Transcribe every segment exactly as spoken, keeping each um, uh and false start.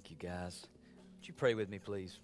Thank you, guys. Would you pray with me, please?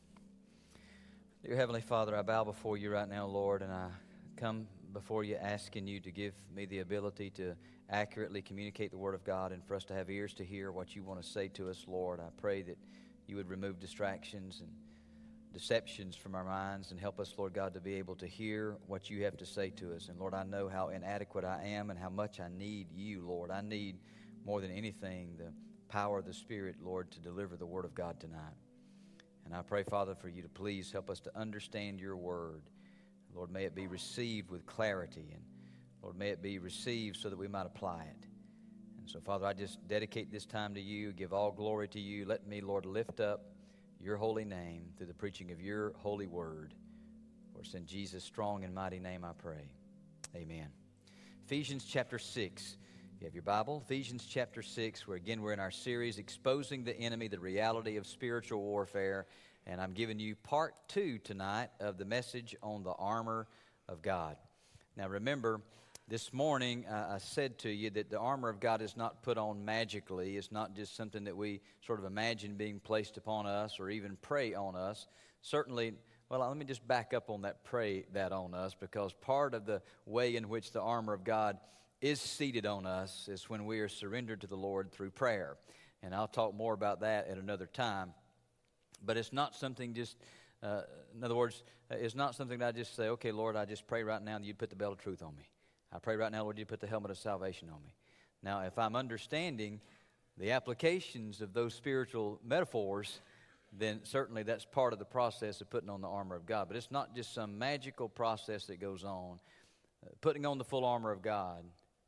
Dear Heavenly Father, I bow before you right now, Lord, and I come before you asking you to give me the ability to accurately communicate the Word of God and for us to have ears to hear what you want to say to us, Lord. I pray that you would remove distractions and deceptions from our minds and help us, Lord God, to be able to hear what you have to say to us. And Lord, I know how inadequate I am and how much I need you, Lord. I need more than anything the power of the Spirit, Lord, to deliver the Word of God tonight. And I pray, Father, for you to please help us to understand your Word. Lord, may it be received with clarity, and Lord, may it be received so that we might apply it. And so, Father, I just dedicate this time to you, give all glory to you. Let me, Lord, lift up your holy name through the preaching of your holy word. For it's in Jesus' strong and mighty name I pray. Amen. Ephesians chapter six. If you have your Bible, Ephesians chapter six, where again we're in our series, Exposing the Enemy, the Reality of Spiritual Warfare. And I'm giving you part two tonight of the message on the armor of God. Now remember, this morning uh, I said to you that the armor of God is not put on magically. It's not just something that we sort of imagine being placed upon us or even pray on us. Certainly, well, let me just back up on that, pray that on us, because part of the way in which the armor of God is seated on us is when we are surrendered to the Lord through prayer. And I'll talk more about that at another time. But it's not something just, uh, in other words, it's not something that I just say, okay, Lord, I just pray right now that you'd put the belt of truth on me. I pray right now, Lord, you put the helmet of salvation on me. Now, if I'm understanding the applications of those spiritual metaphors, then certainly that's part of the process of putting on the armor of God. But it's not just some magical process that goes on. Uh, putting on the full armor of God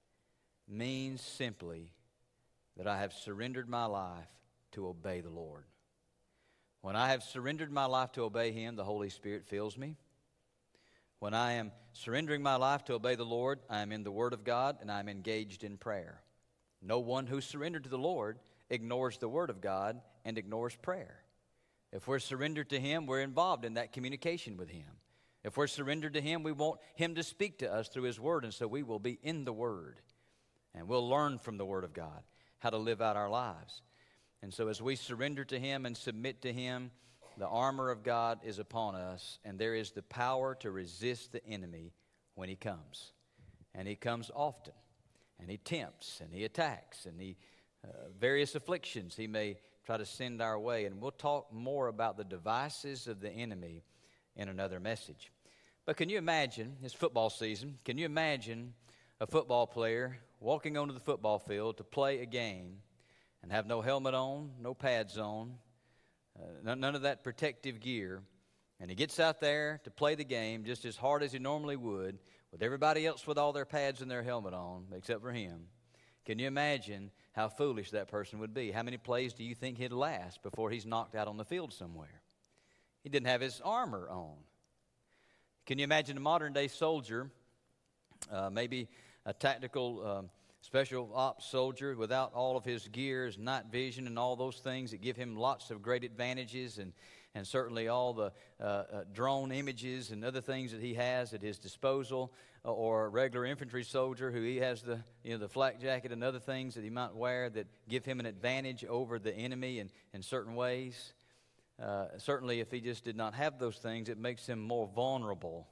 means simply that I have surrendered my life to obey the Lord. When I have surrendered my life to obey Him, the Holy Spirit fills me. When I am surrendering my life to obey the Lord, I am in the Word of God and I am engaged in prayer. No one who's surrendered to the Lord ignores the Word of God and ignores prayer. If we're surrendered to Him, we're involved in that communication with Him. If we're surrendered to Him, we want Him to speak to us through His Word, and so we will be in the Word. And we'll learn from the Word of God how to live out our lives. And so as we surrender to Him and submit to Him, the armor of God is upon us, and there is the power to resist the enemy when he comes. And he comes often, and he tempts, and he attacks, and he uh, various afflictions he may try to send our way. And we'll talk more about the devices of the enemy in another message. But can you imagine, it's football season, can you imagine a football player walking onto the football field to play a game and have no helmet on, no pads on, Uh, none of that protective gear, and he gets out there to play the game just as hard as he normally would, with everybody else with all their pads and their helmet on, except for him? Can you imagine how foolish that person would be? How many plays do you think he'd last before he's knocked out on the field somewhere? He didn't have his armor on. Can you imagine a modern-day soldier, uh, maybe a tactical um, special ops soldier without all of his gear, his night vision, and all those things that give him lots of great advantages, and, and certainly all the uh, uh, drone images and other things that he has at his disposal, uh, or a regular infantry soldier who he has the you know the flak jacket and other things that he might wear that give him an advantage over the enemy in, in certain ways. Uh, certainly if he just did not have those things, it makes him more vulnerable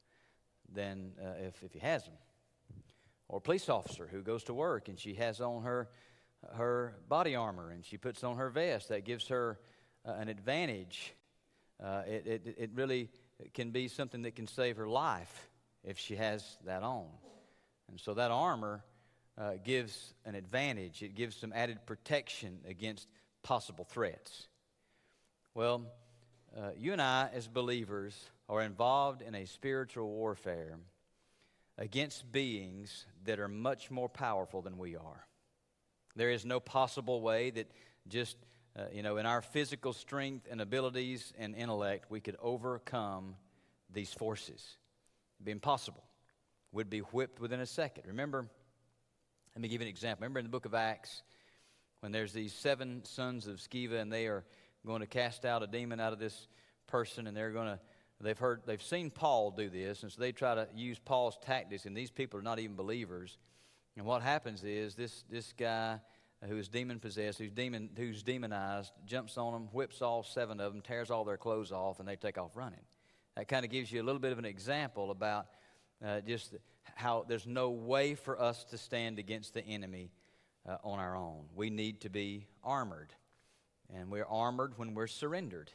than uh, if, if he has them. Or a police officer who goes to work and she has on her her body armor and she puts on her vest. That gives her uh, an advantage. Uh, it, it, it really can be something that can save her life if she has that on. And so that armor uh, gives an advantage. It gives some added protection against possible threats. Well, uh, you and I as believers are involved in a spiritual warfare against beings that are much more powerful than we are. There is no possible way that just, uh, you know, in our physical strength and abilities and intellect, we could overcome these forces. It'd be impossible. We'd be whipped within a second. Remember, let me give you an example. Remember in the book of Acts, when there's these seven sons of Sceva, and they are going to cast out a demon out of this person, and they're going to They've heard, they've seen Paul do this, and so they try to use Paul's tactics, and these people are not even believers. And what happens is this this guy who is demon-possessed, who's demon, who's demonized, jumps on them, whips all seven of them, tears all their clothes off, and they take off running. That kind of gives you a little bit of an example about uh, just how there's no way for us to stand against the enemy uh, on our own. We need to be armored, and we're armored when we're surrendered,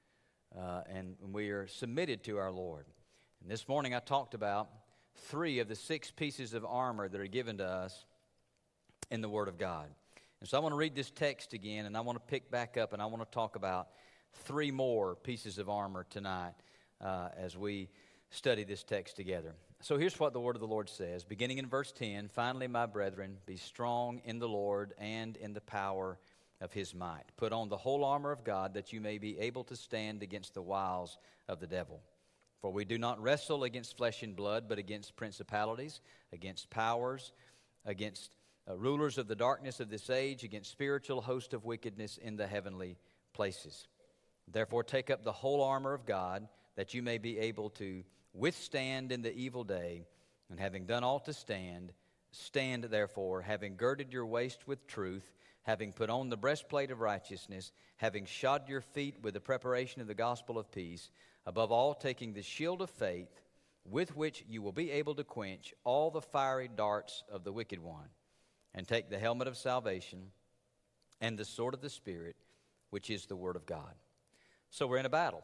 uh, and we are submitted to our Lord. And this morning I talked about three of the six pieces of armor that are given to us in the Word of God. And so I want to read this text again, and I want to pick back up, and I want to talk about three more pieces of armor tonight uh, as we study this text together. So here's what the word of the Lord says, beginning in verse ten, "Finally, my brethren, be strong in the Lord and in the power of His might. Put on the whole armor of God, that you may be able to stand against the wiles of the devil. For we do not wrestle against flesh and blood, but against principalities, against powers, against Uh, rulers of the darkness of this age, against spiritual hosts of wickedness in the heavenly places. Therefore take up the whole armor of God, that you may be able to withstand in the evil day, and having done all to stand, stand therefore, having girded your waist with truth, having put on the breastplate of righteousness, having shod your feet with the preparation of the gospel of peace, above all taking the shield of faith, with which you will be able to quench all the fiery darts of the wicked one. And take the helmet of salvation and the sword of the Spirit, which is the Word of God." So we're in a battle.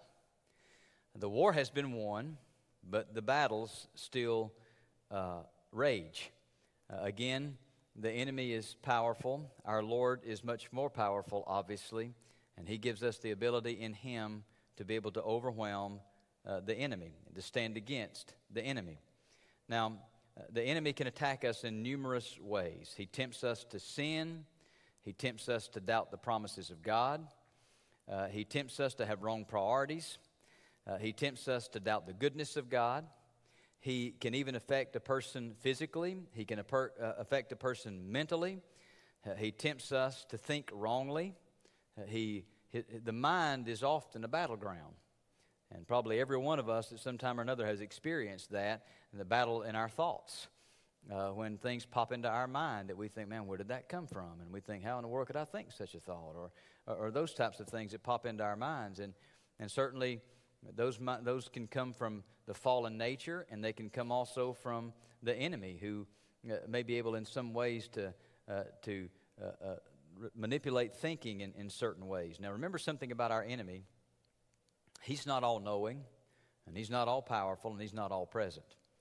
The war has been won, but the battles still uh, rage. Uh, again, the enemy is powerful. Our Lord is much more powerful, obviously, and He gives us the ability in Him to be able to overwhelm uh, the enemy, to stand against the enemy. Now, Uh, the enemy can attack us in numerous ways. He tempts us to sin. He tempts us to doubt the promises of God. Uh, he tempts us to have wrong priorities. Uh, he tempts us to doubt the goodness of God. He can even affect a person physically. He can uh, affect a person mentally. Uh, he tempts us to think wrongly. Uh, he, he, the mind is often a battleground. And probably every one of us at some time or another has experienced that, in the battle in our thoughts. Uh, when things pop into our mind that we think, man, where did that come from? And we think, how in the world could I think such a thought? Or, or, or those types of things that pop into our minds. And, and certainly those, those can come from the fallen nature, and they can come also from the enemy, who uh, may be able in some ways to, uh, to uh, uh, manipulate thinking in, in certain ways. Now remember something about our enemy. He's not all-knowing, and He's not all-powerful, and He's not all-present.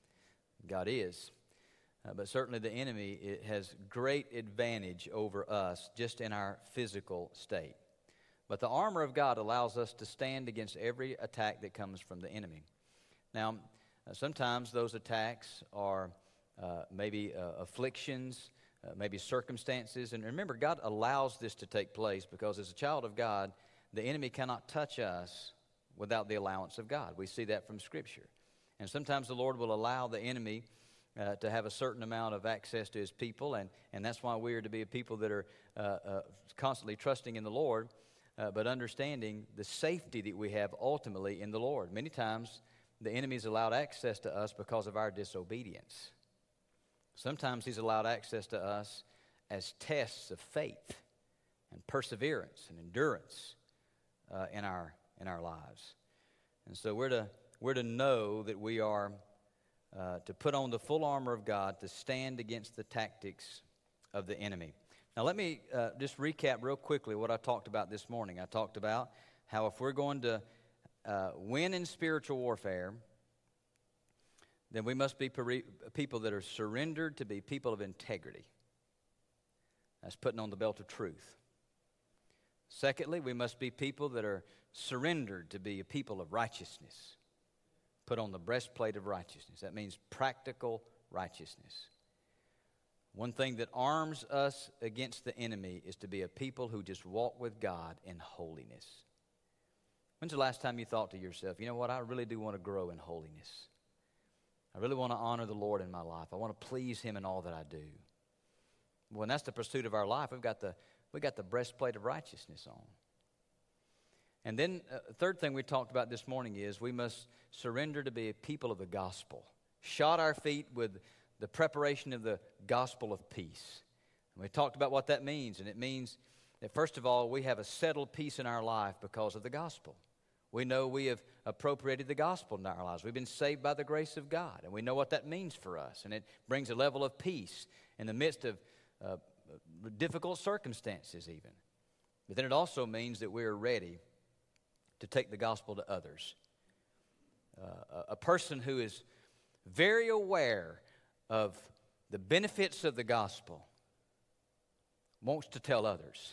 God is. Uh, but certainly the enemy it has great advantage over us just in our physical state. But the armor of God allows us to stand against every attack that comes from the enemy. Now, uh, sometimes those attacks are uh, maybe uh, afflictions, uh, maybe circumstances. And remember, God allows this to take place because as a child of God, the enemy cannot touch us without the allowance of God. We see that from Scripture. And sometimes the Lord will allow the enemy uh, to have a certain amount of access to His people, and, and that's why we are to be a people that are uh, uh, constantly trusting in the Lord, uh, but understanding the safety that we have ultimately in the Lord. Many times the enemy is allowed access to us because of our disobedience. Sometimes He's allowed access to us as tests of faith and perseverance and endurance uh, in our in our lives. And so we're to we're to know that we are uh, to put on the full armor of God to stand against the tactics of the enemy. Now let me uh, just recap real quickly what I talked about this morning. I talked about how if we're going to uh, win in spiritual warfare, then we must be peri- people that are surrendered to be people of integrity. That's putting on the belt of truth. Secondly, we must be people that are surrendered to be a people of righteousness. Put on the breastplate of righteousness. That means practical righteousness. One thing that arms us against the enemy is to be a people who just walk with God in holiness. When's the last time you thought to yourself, you know what, I really do want to grow in holiness. I really want to honor the Lord in my life. I want to please Him in all that I do. When that's the pursuit of our life, we've got the we got the breastplate of righteousness on. And then uh, third thing we talked about this morning is we must surrender to be a people of the gospel. Shod our feet with the preparation of the gospel of peace. And we talked about what that means, and it means that first of all, we have a settled peace in our life because of the gospel. We know we have appropriated the gospel in our lives. We've been saved by the grace of God, and we know what that means for us. And it brings a level of peace in the midst of uh, difficult circumstances even. But then it also means that we are ready to take the gospel to others. Uh, a person who is very aware of the benefits of the gospel wants to tell others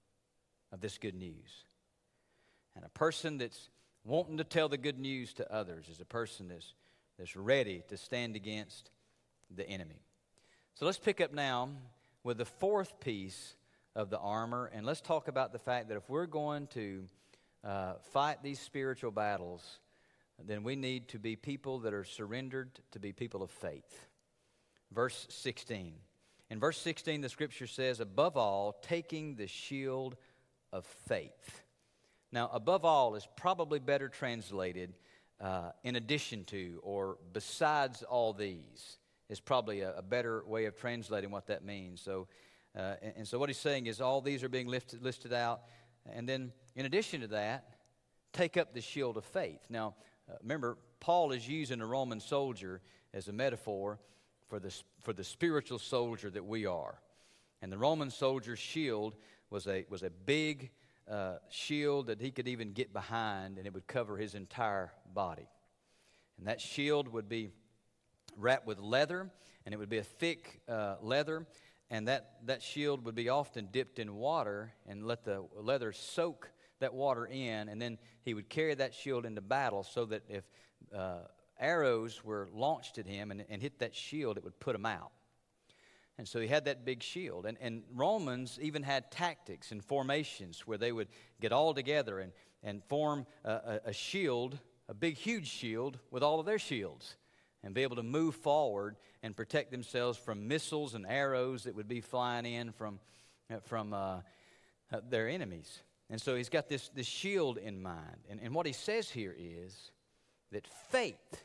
of this good news. And a person that's wanting to tell the good news to others is a person that's, that's ready to stand against the enemy. So let's pick up now with the fourth piece of the armor, and let's talk about the fact that if we're going to uh, fight these spiritual battles, then we need to be people that are surrendered to be people of faith. Verse sixteen. In verse sixteen, the scripture says, above all, taking the shield of faith. Now, above all is probably better translated uh, in addition to or besides all these is probably a, a better way of translating what that means. So, uh, and, and so what he's saying is all these are being lifted, listed out. And then in addition to that, take up the shield of faith. Now, uh, remember, Paul is using a Roman soldier as a metaphor for the, for the spiritual soldier that we are. And the Roman soldier's shield was a, was a big uh, shield that he could even get behind, and it would cover his entire body. And that shield would be wrapped with leather, and it would be a thick uh, leather, and that, that shield would be often dipped in water and let the leather soak that water in, and then he would carry that shield into battle so that if uh, arrows were launched at him and, and hit that shield, it would put him out. And so he had that big shield. And, and Romans even had tactics and formations where they would get all together and, and form a, a, a shield, a big, huge shield with all of their shields, and be able to move forward and protect themselves from missiles and arrows that would be flying in from, from uh, their enemies. And so he's got this, this shield in mind. And, and what he says here is that faith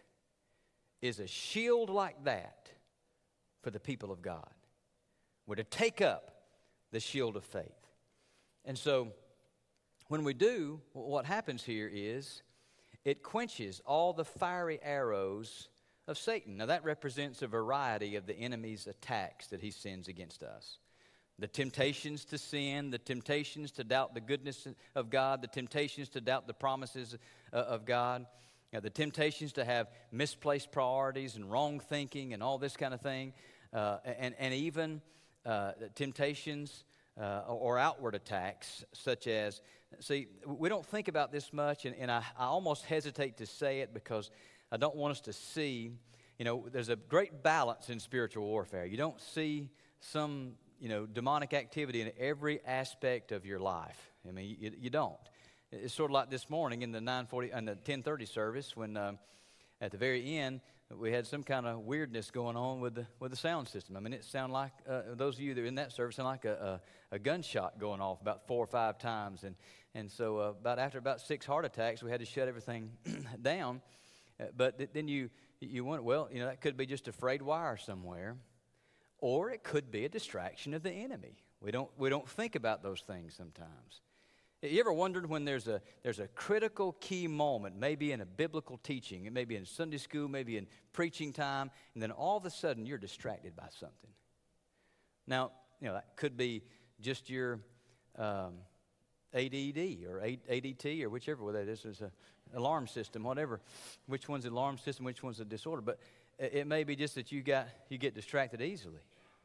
is a shield like that for the people of God. We're to take up the shield of faith. And so when we do, what happens here is it quenches all the fiery arrows of Satan. Now that represents a variety of the enemy's attacks that he sends against us. The temptations to sin, the temptations to doubt the goodness of God, the temptations to doubt the promises of God, you know, the temptations to have misplaced priorities and wrong thinking and all this kind of thing, uh, and, and even uh, temptations uh, or outward attacks such as, see, we don't think about this much, and, and I, I almost hesitate to say it because I don't want us to see, you know, there's a great balance in spiritual warfare. You don't see some, you know, demonic activity in every aspect of your life. I mean, you, you don't. It's sort of like this morning in the nine forty and the ten thirty service when um, at the very end we had some kind of weirdness going on with the with the sound system. I mean, it sounded like uh, those of you that are in that service sound like a, a, a gunshot going off about four or five times, and and so uh, about after about six heart attacks, we had to shut everything down. Uh, but th- then you you wonder, well, you know, that could be just a frayed wire somewhere. Or it could be a distraction of the enemy. We don't we don't think about those things sometimes. You ever wondered when there's a there's a critical key moment, maybe in a biblical teaching, it may be in Sunday school, maybe in preaching time, and then all of a sudden you're distracted by something. Now, you know, that could be just your um, A D D or A D T or whichever that is. There's an alarm system, whatever. Which one's the alarm system, which one's the disorder. But it may be just that you got you get distracted easily.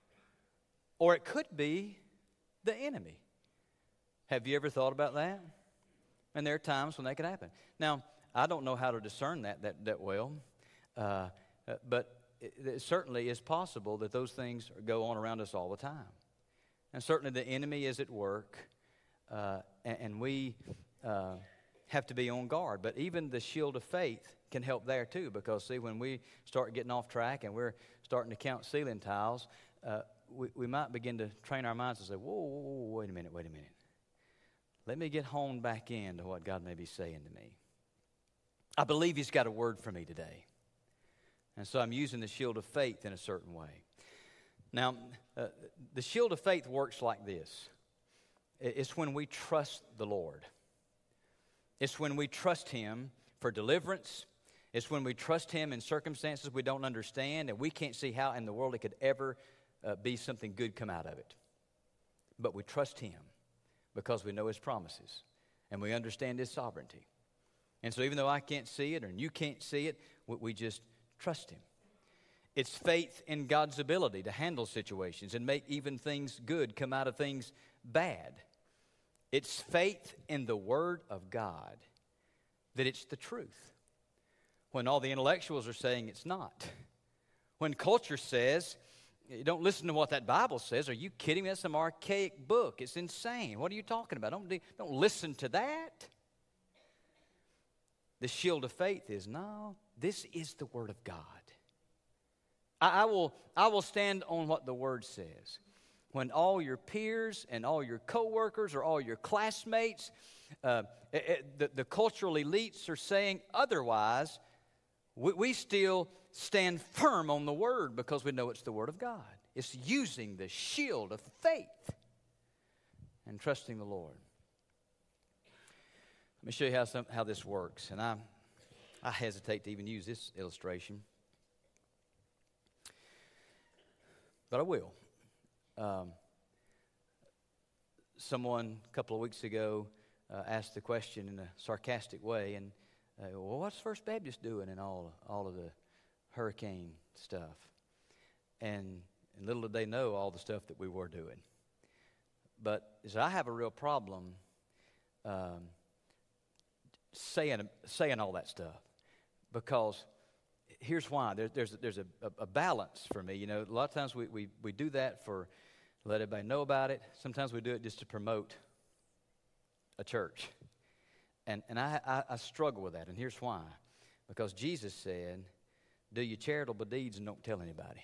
Or it could be the enemy. Have you ever thought about that? And there are times when that could happen. Now, I don't know how to discern that that, that well, uh, but it, it certainly is possible that those things go on around us all the time. And certainly the enemy is at work, uh, and, and we uh, have to be on guard. But even the shield of faith can help there too, because see, when we start getting off track and we're starting to count ceiling tiles, uh, we, we might begin to train our minds to say, whoa, whoa, whoa, wait a minute, wait a minute. Let me get honed back into what God may be saying to me. I believe He's got a word for me today. And so I'm using the shield of faith in a certain way. Now, uh, the shield of faith works like this. It's when we trust the Lord. It's when we trust Him for deliverance. It's when we trust Him in circumstances we don't understand and we can't see how in the world it could ever uh, be something good come out of it. But we trust Him because we know His promises and we understand His sovereignty. And so even though I can't see it and you can't see it, we, we just trust Him. It's faith in God's ability to handle situations and make even things good come out of things bad. It's faith in the Word of God that it's the truth, when all the intellectuals are saying it's not. When culture says, you don't listen to what that Bible says. Are you kidding me? That's some archaic book. It's insane. What are you talking about? Don't, don't listen to that. The shield of faith is, no, this is the Word of God. I, I will, I will stand on what the Word says. When all your peers and all your coworkers or all your classmates, uh, it, it, the, the cultural elites are saying otherwise, we, we still stand firm on the Word because we know it's the Word of God. It's using the shield of faith and trusting the Lord. Let me show you how, some, how this works. And I, I hesitate to even use this illustration, but I will. Um, someone a couple of weeks ago uh, asked the question in a sarcastic way, and uh, well, what's First Baptist doing in all all of the hurricane stuff? And, and little did they know all the stuff that we were doing. But as I have a real problem um, saying saying all that stuff, because here's why. There, there's there's a, a balance for me. You know, a lot of times we, we, we do that for let everybody know about it. Sometimes we do it just to promote a church. And and I, I, I struggle with that, and here's why. Because Jesus said, do your charitable deeds and don't tell anybody.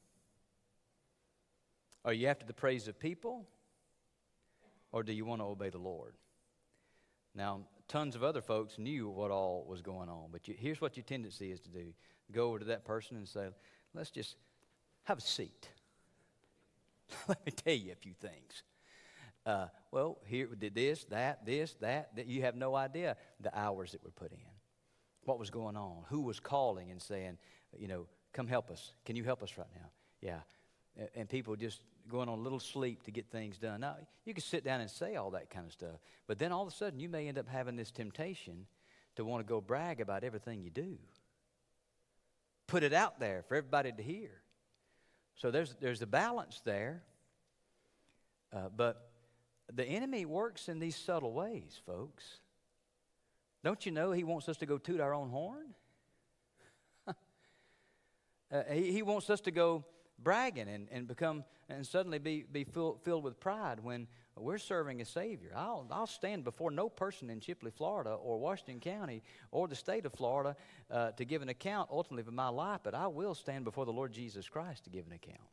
Are you after the praise of people, or do you want to obey the Lord? Now, tons of other folks knew what all was going on, but you, here's what your tendency is to do. Go over to that person and say, let's just have a seat. Let me tell you a few things. Uh, well, here did this, that, this, that, that. You have no idea the hours that were put in. What was going on? Who was calling and saying, you know, come help us. Can you help us right now? Yeah. And, and people just going on a little sleep to get things done. Now, you can sit down and say all that kind of stuff, but then all of a sudden you may end up having this temptation to want to go brag about everything you do. Put it out there for everybody to hear. So there's there's a balance there. Uh, but the enemy works in these subtle ways, folks. Don't you know he wants us to go toot our own horn? uh, he, he wants us to go bragging and, and become and suddenly be, be fill, filled with pride when we're serving a Savior. I'll, I'll stand before no person in Chipley, Florida, or Washington County, or the state of Florida uh, to give an account ultimately of my life, but I will stand before the Lord Jesus Christ to give an account.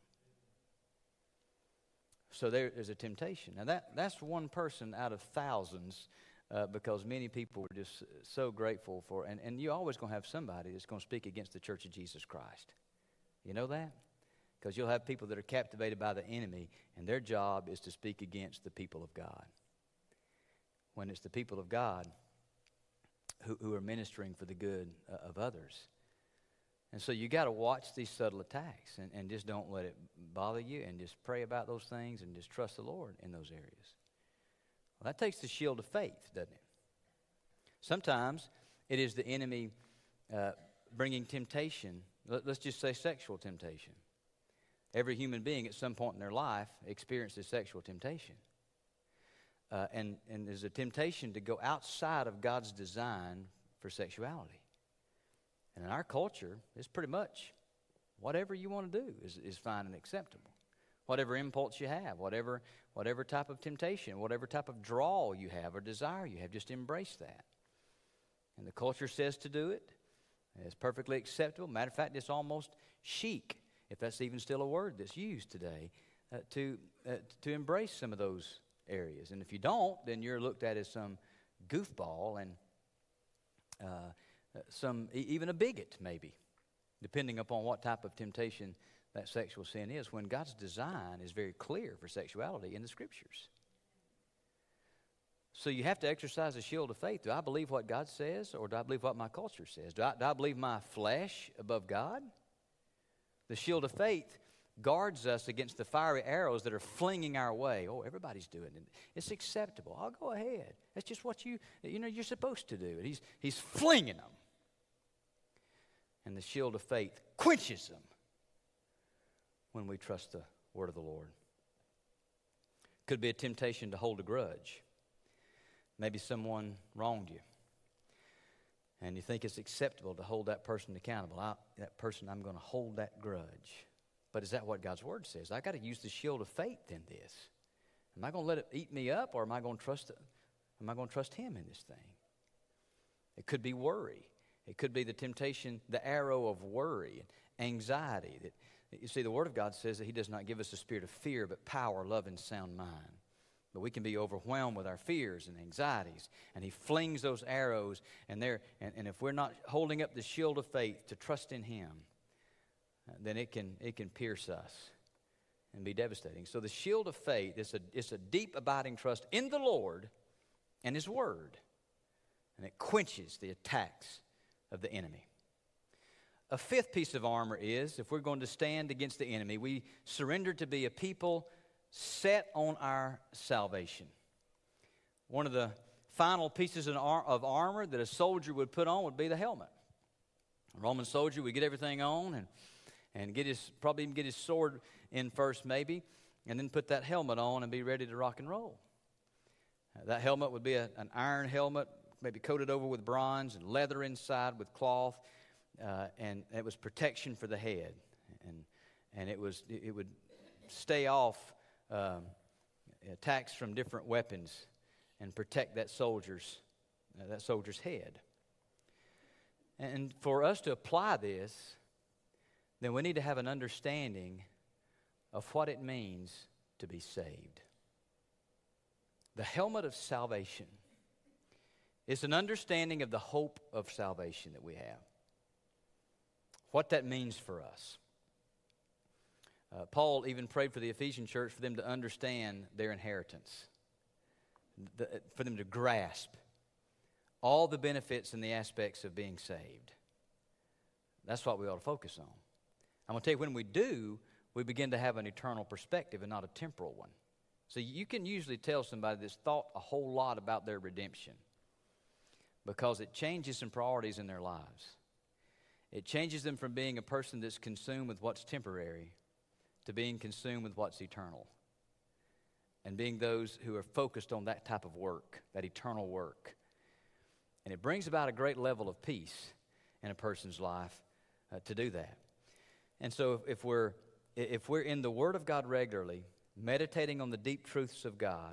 So there is a temptation. Now that that's one person out of thousands, uh, because many people are just so grateful for, and, and you're always going to have somebody that's going to speak against the Church of Jesus Christ. You know that? Because you'll have people that are captivated by the enemy, and their job is to speak against the people of God. When it's the people of God who, who are ministering for the good uh, of others. And so you got to watch these subtle attacks and, and just don't let it bother you, and just pray about those things and just trust the Lord in those areas. Well, that takes the shield of faith, doesn't it? Sometimes it is the enemy uh, bringing temptation. Let, let's just say sexual temptation. Every human being at some point in their life experiences sexual temptation. Uh, and, and there's a temptation to go outside of God's design for sexuality. And in our culture, it's pretty much whatever you want to do is, is fine and acceptable. Whatever impulse you have, whatever, whatever type of temptation, whatever type of draw you have or desire you have, just embrace that. And the culture says to do it. It's perfectly acceptable. Matter of fact, it's almost chic, if that's even still a word that's used today, uh, to uh, to embrace some of those areas. And if you don't, then you're looked at as some goofball and uh, some even a bigot, maybe, depending upon what type of temptation that sexual sin is when God's design is very clear for sexuality in the Scriptures. So you have to exercise the shield of faith. Do I believe what God says, or do I believe what my culture says? Do I, do I believe my flesh above God? The shield of faith guards us against the fiery arrows that are flinging our way. Oh, everybody's doing it. It's acceptable. I'll go ahead. That's just what you, you know, you're supposed to do. And he's, he's flinging them. And the shield of faith quenches them when we trust the word of the Lord. Could be a temptation to hold a grudge. Maybe someone wronged you, and you think it's acceptable to hold that person accountable. I, that person, I'm going to hold that grudge. But is that what God's word says? I got to use the shield of faith in this. Am I going to let it eat me up, or am I going to trust? Am I going to trust Him in this thing? It could be worry. It could be the temptation, the arrow of worry and anxiety. That you see, the Word of God says that He does not give us a spirit of fear, but power, love, and sound mind. But we can be overwhelmed with our fears and anxieties. And He flings those arrows. And, there, and, and if we're not holding up the shield of faith to trust in Him, uh, then it can, it can pierce us and be devastating. So the shield of faith is a, it's a deep abiding trust in the Lord and His Word. And it quenches the attacks of the enemy. A fifth piece of armor is, if we're going to stand against the enemy, we surrender to be a people set on our salvation. One of the final pieces of armor that a soldier would put on would be the helmet. A Roman soldier would get everything on and, and get his probably even get his sword in first maybe, and then put that helmet on and be ready to rock and roll. Uh, that helmet would be a, an iron helmet, maybe coated over with bronze and leather inside with cloth, uh, and it was protection for the head, and and it was it would stay off Um, attacks from different weapons and protect that soldier's uh, that soldier's head. And for us to apply this, then we need to have an understanding of what it means to be saved. The helmet of salvation is an understanding of the hope of salvation that we have. What that means for us. Uh, Paul even prayed for the Ephesian church for them to understand their inheritance, the, for them to grasp all the benefits and the aspects of being saved. That's what we ought to focus on. I'm going to tell you, when we do, we begin to have an eternal perspective and not a temporal one. So you can usually tell somebody that's thought a whole lot about their redemption because it changes some priorities in their lives. It changes them from being a person that's consumed with what's temporary to being consumed with what's eternal, and being those who are focused on that type of work, that eternal work. And it brings about a great level of peace in a person's life uh, to do that. And so if, if we're if we're in the Word of God regularly, meditating on the deep truths of God,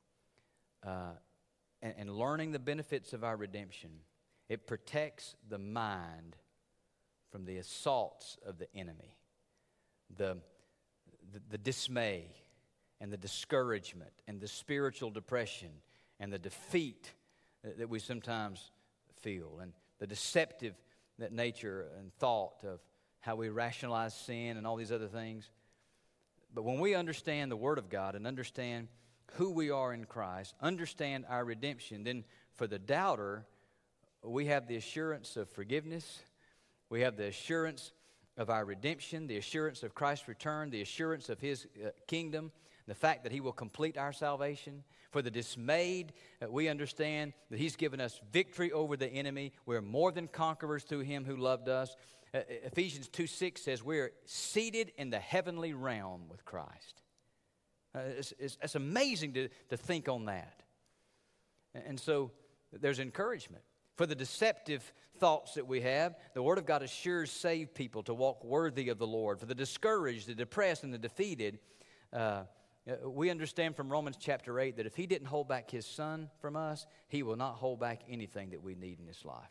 uh, and, and learning the benefits of our redemption, it protects the mind from the assaults of the enemy, the The, the dismay and the discouragement and the spiritual depression and the defeat that, that we sometimes feel, and the deceptive that nature and thought of how we rationalize sin and all these other things. But when we understand the Word of God and understand who we are in Christ, understand our redemption, then for the doubter, we have the assurance of forgiveness. We have the assurance of our redemption, the assurance of Christ's return, the assurance of His uh, kingdom, the fact that He will complete our salvation. For the dismayed, uh, we understand that He's given us victory over the enemy. We're more than conquerors through Him who loved us. Uh, Ephesians two six says we're seated in the heavenly realm with Christ. Uh, it's, it's, it's amazing to, to think on that. And so there's encouragement. For the deceptive thoughts that we have, the Word of God assures saved people to walk worthy of the Lord. For the discouraged, the depressed, and the defeated, uh, we understand from Romans chapter eight that if He didn't hold back His Son from us, He will not hold back anything that we need in this life.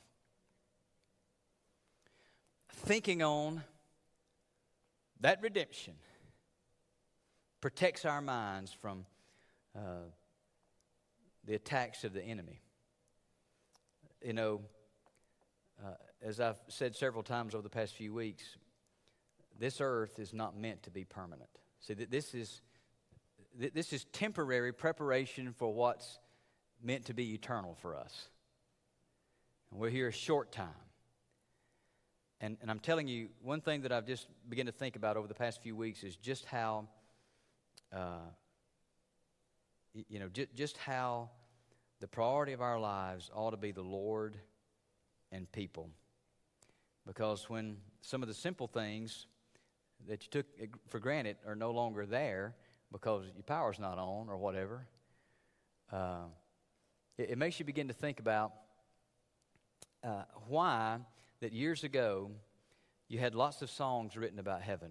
Thinking on that redemption protects our minds from uh, the attacks of the enemy. You know, uh, as I've said several times over the past few weeks, this earth is not meant to be permanent. See, this is, this is temporary preparation for what's meant to be eternal for us. And we're here a short time. And, and I'm telling you, one thing that I've just begun to think about over the past few weeks is just how, uh, you know, j- just how the priority of our lives ought to be the Lord and people. Because when some of the simple things that you took for granted are no longer there because your power's not on or whatever, uh, it, it makes you begin to think about uh, why that years ago you had lots of songs written about heaven.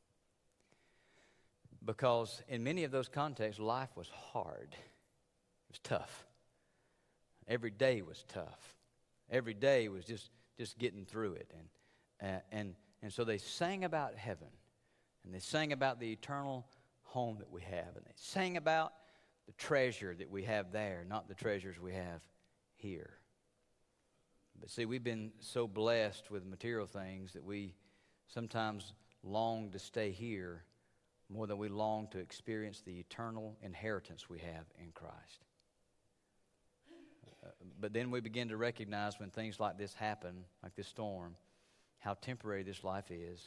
Because in many of those contexts, life was hard. It was tough. Every day was tough. Every day was just, just getting through it. And, uh, and, and so they sang about heaven. And they sang about the eternal home that we have. And they sang about the treasure that we have there, not the treasures we have here. But see, we've been so blessed with material things that we sometimes long to stay here more than we long to experience the eternal inheritance we have in Christ. Uh, but then we begin to recognize when things like this happen, like this storm, how temporary this life is,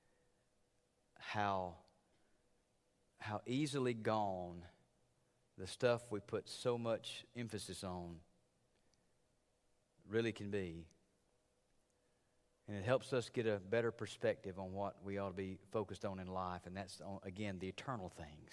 how, how easily gone the stuff we put so much emphasis on really can be. And it helps us get a better perspective on what we ought to be focused on in life, and that's, again, the eternal things.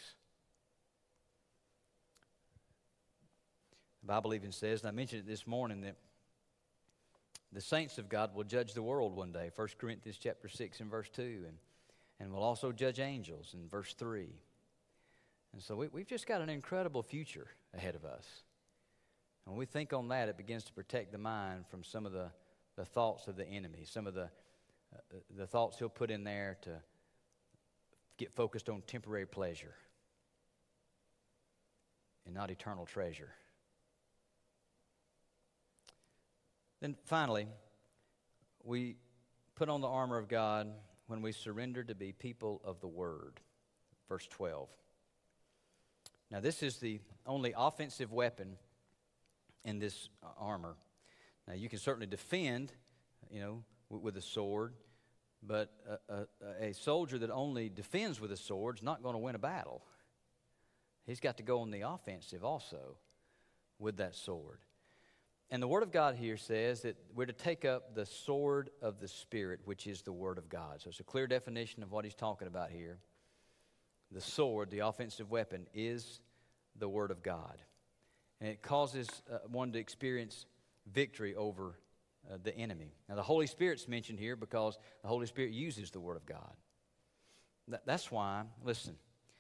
The Bible even says, and I mentioned it this morning, that the saints of God will judge the world one day, First Corinthians chapter six and verse two, and, and will also judge angels in verse three. And so we, we've just got an incredible future ahead of us. When we think on that, it begins to protect the mind from some of the, the thoughts of the enemy, some of the, uh, the thoughts he'll put in there to get focused on temporary pleasure and not eternal treasure. Then finally, we put on the armor of God when we surrender to be people of the Word. Verse twelve. Now this is the only offensive weapon in this armor. Now you can certainly defend, you know, with, with a sword, but a, a, a soldier that only defends with a sword is not going to win a battle. He's got to go on the offensive also with that sword. And the Word of God here says that we're to take up the sword of the Spirit, which is the Word of God. So it's a clear definition of what he's talking about here. The sword, the offensive weapon, is the Word of God. And it causes uh, one to experience victory over uh, the enemy. Now, the Holy Spirit's mentioned here because the Holy Spirit uses the Word of God. Th- that's why, listen,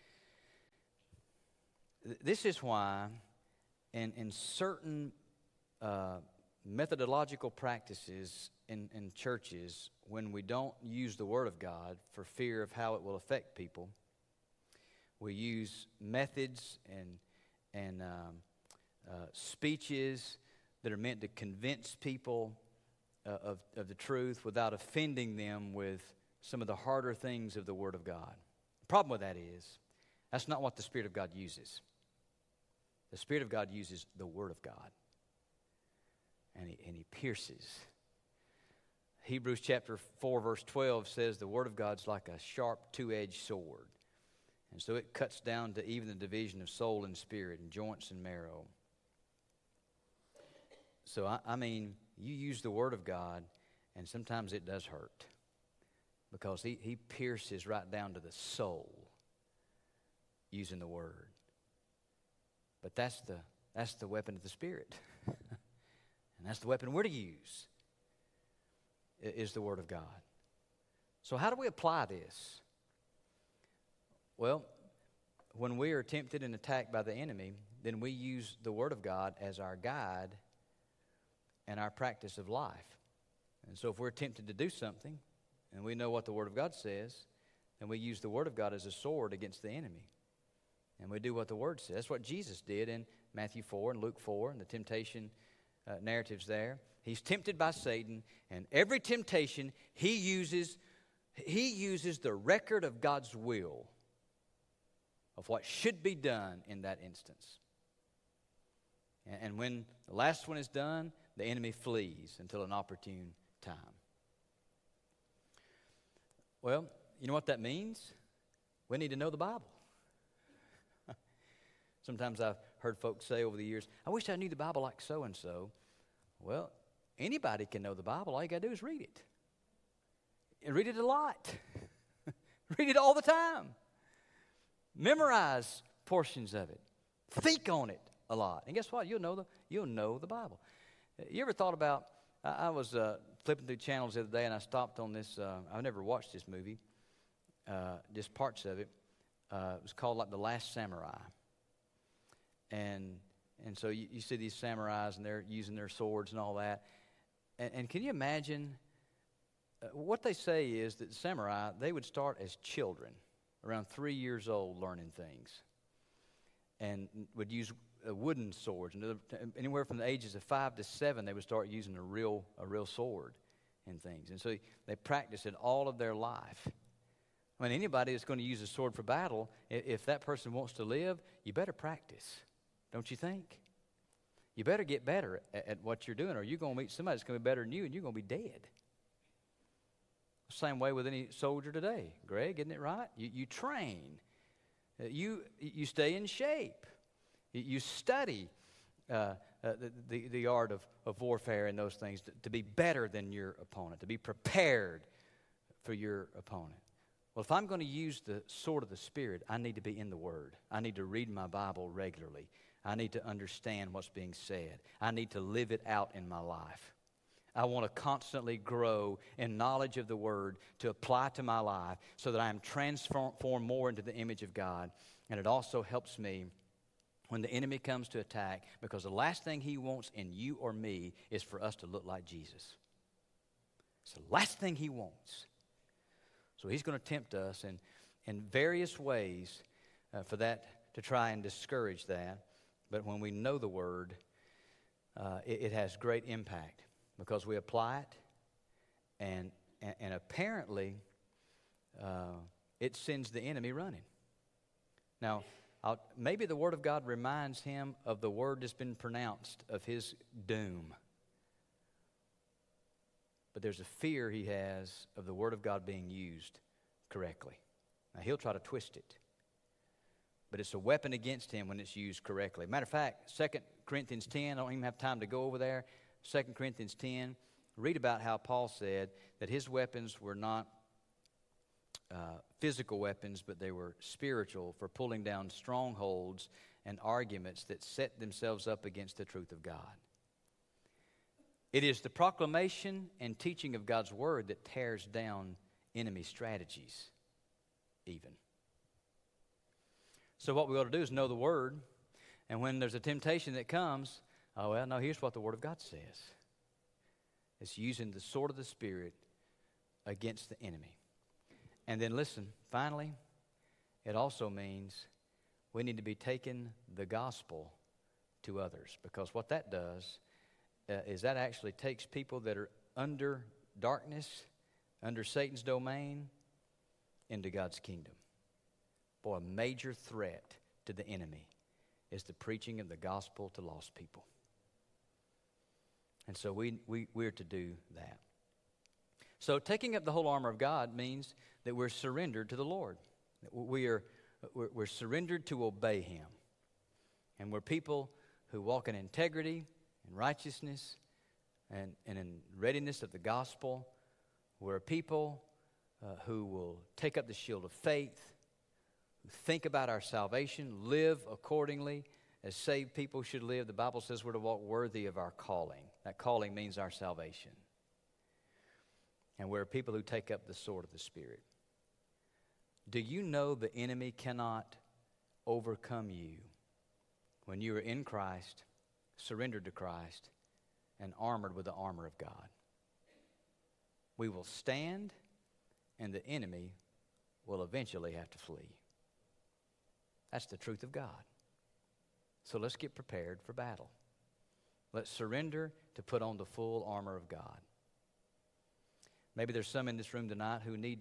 th- this is why in, in certain uh, methodological practices in, in churches, when we don't use the Word of God for fear of how it will affect people, we use methods and, and um, Uh, speeches that are meant to convince people uh, of, of the truth without offending them with some of the harder things of the Word of God. The problem with that is that's not what the Spirit of God uses. The Spirit of God uses the Word of God. And he, and he pierces. Hebrews chapter four verse twelve says the Word of God's like a sharp two-edged sword. And so it cuts down to even the division of soul and spirit and joints and marrow. So, I, I mean, you use the Word of God, and sometimes it does hurt. Because he, he pierces right down to the soul using the Word. But that's the, that's the weapon of the Spirit. And that's the weapon we're to use, is the Word of God. So how do we apply this? Well, when we are tempted and attacked by the enemy, then we use the Word of God as our guide and our practice of life. And so if we're tempted to do something, and we know what the Word of God says, then we use the Word of God as a sword against the enemy. And we do what the Word says. That's what Jesus did in Matthew four and Luke four and the temptation uh, narratives there. He's tempted by Satan, and every temptation he uses He uses the record of God's will of what should be done in that instance. And when the last one is done, the enemy flees until an opportune time. Well, you know what that means? We need to know the Bible. Sometimes I've heard folks say over the years, I wish I knew the Bible like so-and-so. Well, anybody can know the Bible. All you got to do is read it. And read it a lot. Read it all the time. Memorize portions of it. Think on it a lot. And guess what? You'll know the, you'll know the Bible. You ever thought about, I, I was uh, flipping through channels the other day, and I stopped on this, uh, I've never watched this movie, uh, just parts of it. Uh, it was called like The Last Samurai. And and so you, you see these samurais, and they're using their swords and all that. And, and can you imagine, uh, what they say is that the samurai, they would start as children, around three years old, learning things. And would use uh, wooden swords. And anywhere from the ages of five to seven, they would start using a real a real sword and things. And so they practiced it all of their life. I mean, anybody that's going to use a sword for battle, if that person wants to live, you better practice. Don't you think? You better get better at, at what you're doing, or you're going to meet somebody that's going to be better than you, and you're going to be dead. Same way with any soldier today, Greg, isn't it right? You, you train. Uh, you you stay in shape. You, you study uh, uh, the, the, the art of, of warfare and those things to, to be better than your opponent, to be prepared for your opponent. Well, if I'm going to use the sword of the Spirit, I need to be in the Word. I need to read my Bible regularly. I need to understand what's being said. I need to live it out in my life. I want to constantly grow in knowledge of the Word to apply to my life so that I am transformed more into the image of God. And it also helps me when the enemy comes to attack, because the last thing he wants in you or me is for us to look like Jesus. It's the last thing he wants. So he's going to tempt us in, in various ways uh, for that, to try and discourage that. But when we know the Word, uh, it, it has great impact because we apply it, and, and, and apparently uh, it sends the enemy running. Now, I'll, maybe the Word of God reminds him of the word that's been pronounced of his doom. But there's a fear he has of the Word of God being used correctly. Now, he'll try to twist it. But it's a weapon against him when it's used correctly. Matter of fact, Second Corinthians ten, I don't even have time to go over there. Second Corinthians ten, read about how Paul said that his weapons were not uh, physical weapons, but they were spiritual, for pulling down strongholds and arguments that set themselves up against the truth of God. It is the proclamation and teaching of God's Word that tears down enemy strategies, even. So what we ought to do is know the Word, and when there's a temptation that comes, oh, well, no, here's what the Word of God says. It's using the sword of the Spirit against the enemy. And then listen, finally, it also means we need to be taking the gospel to others, because what that does uh, is that actually takes people that are under darkness, under Satan's domain, into God's kingdom. Boy, a major threat to the enemy is the preaching of the gospel to lost people. And so we, we, we're to do that. So taking up the whole armor of God means that we're surrendered to the Lord. We are, we're, we're surrendered to obey Him. And we're people who walk in integrity and righteousness and, and in readiness of the gospel. We're a people uh, who will take up the shield of faith, think about our salvation, live accordingly as saved people should live. The Bible says we're to walk worthy of our calling. That calling means our salvation. And we're people who take up the sword of the Spirit. Do you know the enemy cannot overcome you when you are in Christ, surrendered to Christ, and armored with the armor of God? We will stand, and the enemy will eventually have to flee. That's the truth of God. So let's get prepared for battle. Let's surrender to put on the full armor of God. Maybe there's some in this room tonight who need to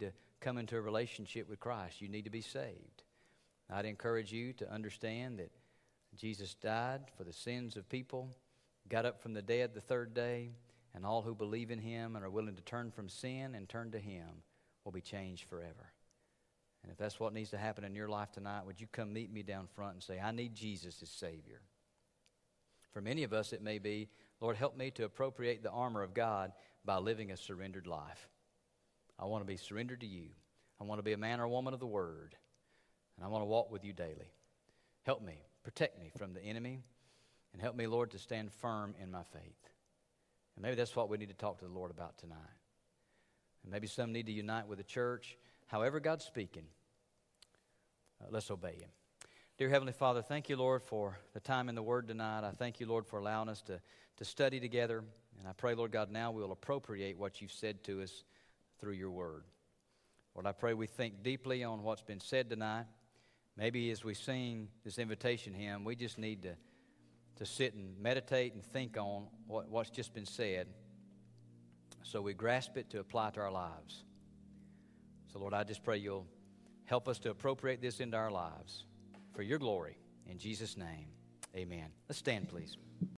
come into a relationship with Christ. You need to be saved. I'd encourage you to understand that Jesus died for the sins of people, got up from the dead the third day, and all who believe in Him and are willing to turn from sin and turn to Him will be changed forever. And if that's what needs to happen in your life tonight, would you come meet me down front and say, I need Jesus as Savior. For many of us, it may be, Lord, help me to appropriate the armor of God by living a surrendered life. I want to be surrendered to you. I want to be a man or woman of the Word. And I want to walk with you daily. Help me, protect me from the enemy, and help me, Lord, to stand firm in my faith. And maybe that's what we need to talk to the Lord about tonight. And maybe some need to unite with the church. However God's speaking, uh, let's obey Him. Dear Heavenly Father, thank you, Lord, for the time in the Word tonight. I thank you, Lord, for allowing us to, to study together. And I pray, Lord God, now we'll appropriate what you've said to us through your Word. Lord, I pray we think deeply on what's been said tonight. Maybe as we sing this invitation hymn, we just need to, to sit and meditate and think on what, what's just been said so we grasp it to apply to our lives. So, Lord, I just pray you'll help us to appropriate this into our lives for your glory. In Jesus' name, amen. Let's stand, please.